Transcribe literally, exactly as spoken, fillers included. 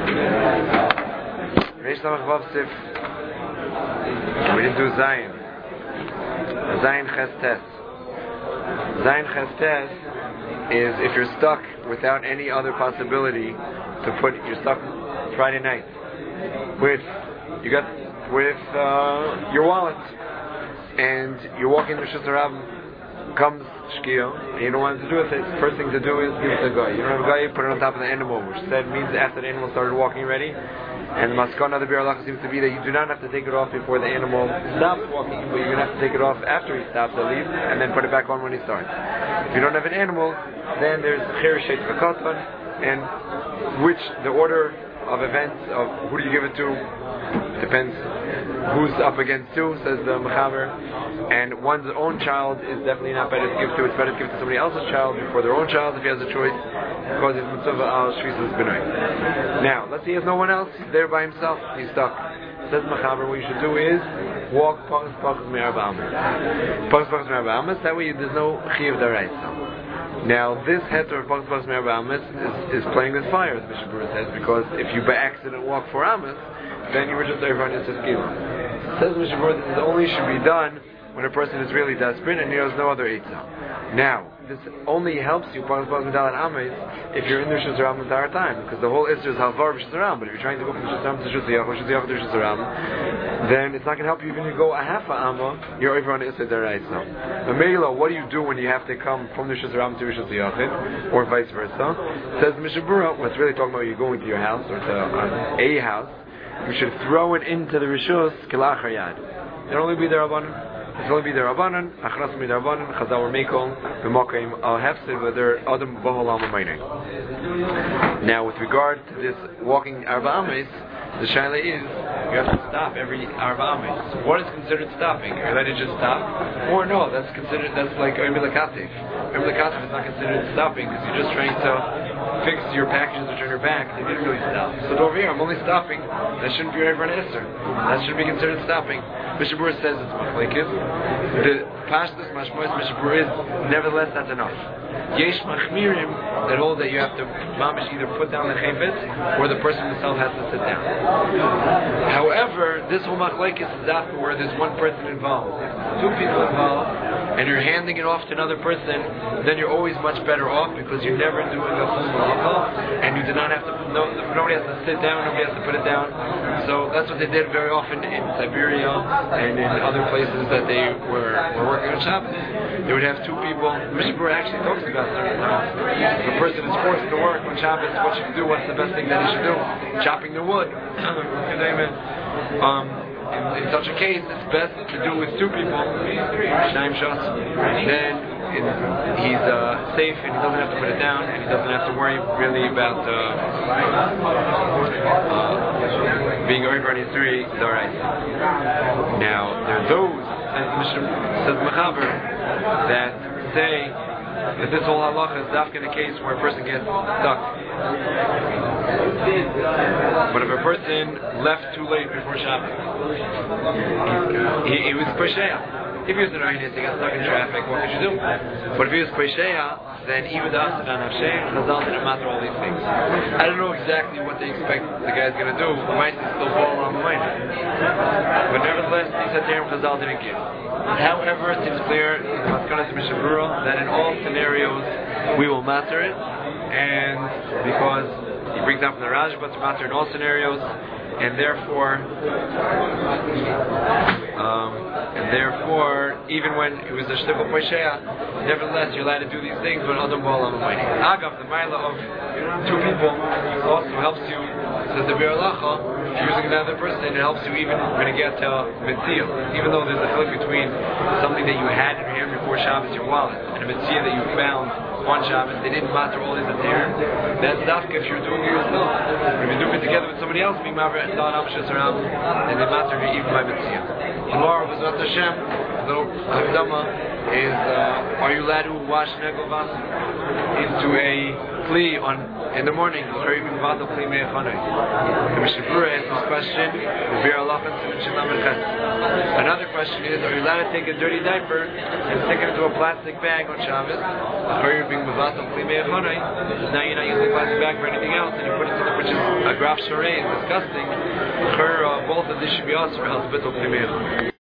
Reish Lamach Vav Sif. We didn't do Zayin. Zayin Ches Tes. Zayin Ches Tes is if you're stuck without any other possibility to put, you're stuck Friday night with, you got, with uh, your wallet, and you're walking the Rishus Harabim, comes Shkio, and you don't want to do it. The first thing to do is give it to a guy. You don't have a guy, you put it on top of the animal, which said means after the animal started walking already. And the maskana of the Biur Halacha seems to be that you do not have to take it off before the animal stops walking, but you're going to have to take it off after he stops at least, and then put it back on when he starts. If you don't have an animal, then there's Cher Sheit V'Katan, and which the order of events of who do you give it to depends who's up against who, says the Mechaber. And one's own child is definitely not better to give to. It's better to give to somebody else's child before their own child if he has a choice, because it's mitzvah al shvisas b'nai. Now, let's say he has no one else. He's there by himself. He's stuck. Says Mechaber, what you should do is walk pachas pachas me'arba amas. Pachas pachas me'arba amas. That way, there's no chiyuv daraisa. Now, this heter of pachas pachas me'arba amas is, is playing with fire, as Mishnah Berurah says, because if you by accident walk four amas, then you were just over on your skila. Says Mishnah Berurah, this only should be done when a person is really desperate and he has no other eitzah. Now, this only helps you if you're in the Rishus Harabim the entire time, because the whole Isser is halvar b'Rishus Harabim. But if you're trying to go from Rishus Harabim to Rishus Yachid, Rishus Yachid to Rishus Harabim, then it's not going to help you even if you go a half a amma, you're over on the Isser Daraisa. But Meila, what do you do when you have to come from the Rishus Harabim to Rishus Yachid, or vice versa? Says Mishnah Berurah, what's really talking about you're going to your house, or to uh, a house, you should throw it into the Rishus Kilachar Yad. It'll only be there Rabbanan. It's only be the Rabbanan, Achras mi Rabbanan, Chazal or Meikol, B'Mokaim al Hefsid, but they're Adam B'Holam Amayne. Now, with regard to this walking Arba Ames, the shaila is you have to stop every Arba Ames. What is considered stopping? Are you allowed to just stop? Or no, that's considered, that's like Oim L'Katif. Oim L'Katif is not considered stopping because you're just trying to fix your packages which are on your back. They didn't really stop. So over here, I'm only stopping. That shouldn't be over an Esther. That shouldn't be considered stopping. Mishnah Berurah says it's machlekes. The Pashtus Mashmois Mishnah Berurah is nevertheless that's enough. Yesh machmirim that hold that you have to mamish either put down the chayfetz or the person himself has to sit down. However, this whole machlekes is after where there's one person involved. If there's two people involved and you're handing it off to another person, then you're always much better off because you're never doing a full malacha and you do not have to. No, nobody has to sit down. Nobody has to put it down. So that's what they did very often in Siberia and in other places that they were, were working on Shabbos. They would have two people. Mishnah Berurah actually talks about certain times. If a person is forced to work on Shabbos, what should he do? What's the best thing that he should do? Chopping the wood. um, in, in such a case, it's best to do with two people. Shnaim shots. Then it, he's uh, safe and he doesn't have to put it down and he doesn't have to worry really about uh, uh, being over on his three Doraisa. Now, there are those, as Mishnah says Mechaber, that say that this whole halacha is dafka in a case where a person gets stuck. But if a person left too late before Shabbos, he, he was Pesheah. If he was in Rainis, he got stuck in traffic, what could you do? But if he was Pesheah, then even the Asadan Hashem, Chazal didn't matter all these things. I don't know exactly what they expect the guy's going to do. He might still fall on the mind. But nevertheless, he said to him, Chazal didn't give. However, it seems clear in the Maskanas Mishnah Berurah that in all scenarios we will matter it, and because he brings down from the Raj, but to matter in all scenarios, and therefore, um, and therefore, even when it was a shtickle pesheah, nevertheless you're allowed to do these things. But adam b'olam hamayni. Agav, the mila of two people also helps you. Says the Biur Halacha. If you're using another person, it helps you even when you get to mitzvah. Even though there's a chiluk between something that you had in your hand before Shabbos, your wallet, and a mitzvah that you found on Shabbos, they didn't matter all these there. That's dafka if you're doing it yourself. But if you're doing it together with somebody else, being maver and dal amshas around, then they matter even by mitzvah. Tomorrow, B'ezrat Hashem, the little Havdama is: uh, are you allowed to wash negel vas? into a plea on in the morning. The Mishnah Berurah asked this question. Another question is, are you allowed to take a dirty diaper and stick it into a plastic bag on Shabbos? Now you're not using a plastic bag for anything else, and you put it in the, which is a graf sharei, disgusting. Both of these should be also for